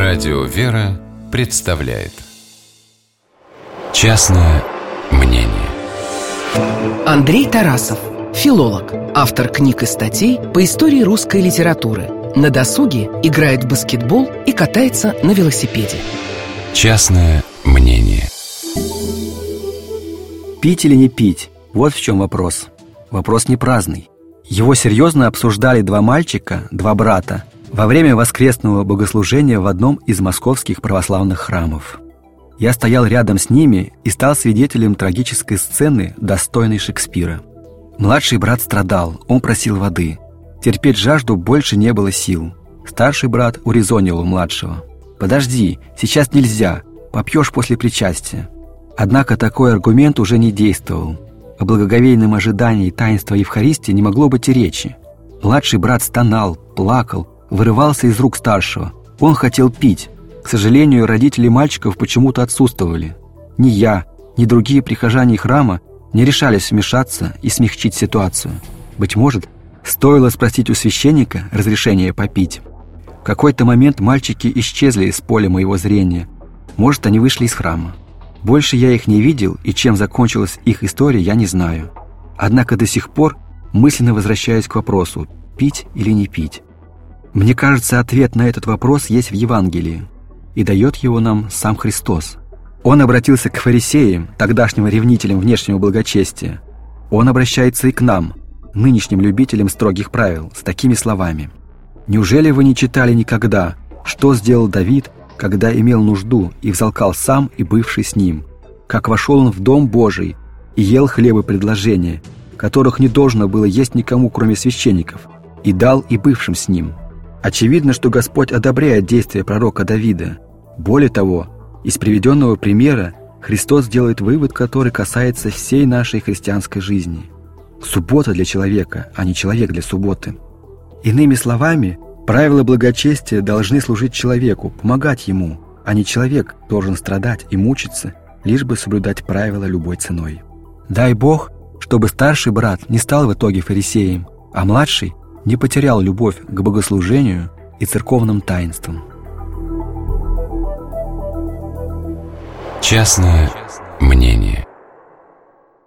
Радио «Вера» представляет «Частное мнение». Андрей Тарасов, филолог, автор книг и статей по истории русской литературы. На досуге играет в баскетбол и катается на велосипеде. «Частное мнение». Пить или не пить? Вот в чем вопрос. Вопрос не праздный. Его серьезно обсуждали два мальчика, два брата, во время воскресного богослужения в одном из московских православных храмов. Я стоял рядом с ними и стал свидетелем трагической сцены, достойной Шекспира. Младший брат страдал, он просил воды. Терпеть жажду больше не было сил. Старший брат урезонил у младшего: «Подожди, сейчас нельзя, попьешь после причастия». Однако такой аргумент уже не действовал. О благоговейном ожидании таинства Евхаристии не могло быть и речи. Младший брат стонал, плакал, вырывался из рук старшего. Он хотел пить. К сожалению, родители мальчиков почему-то отсутствовали. Ни я, ни другие прихожане храма не решались вмешаться и смягчить ситуацию. Быть может, стоило спросить у священника разрешения попить. В какой-то момент мальчики исчезли из поля моего зрения. Может, они вышли из храма. Больше я их не видел, и чем закончилась их история, я не знаю. Однако до сих пор мысленно возвращаюсь к вопросу: пить или не пить? Мне кажется, ответ на этот вопрос есть в Евангелии, и дает его нам сам Христос. Он обратился к фарисеям, тогдашним ревнителям внешнего благочестия. Он обращается и к нам, нынешним любителям строгих правил, с такими словами: «Неужели вы не читали никогда, что сделал Давид, когда имел нужду и взалкал сам и бывший с ним, как вошел он в дом Божий и ел хлебы предложения, которых не должно было есть никому, кроме священников, и дал и бывшим с ним». Очевидно, что Господь одобряет действия пророка Давида. Более того, из приведенного примера Христос делает вывод, который касается всей нашей христианской жизни. Суббота для человека, а не человек для субботы. Иными словами, правила благочестия должны служить человеку, помогать ему, а не человек должен страдать и мучиться, лишь бы соблюдать правила любой ценой. Дай Бог, чтобы старший брат не стал в итоге фарисеем, а младший не потерял любовь к богослужению и церковным таинствам. Частное мнение.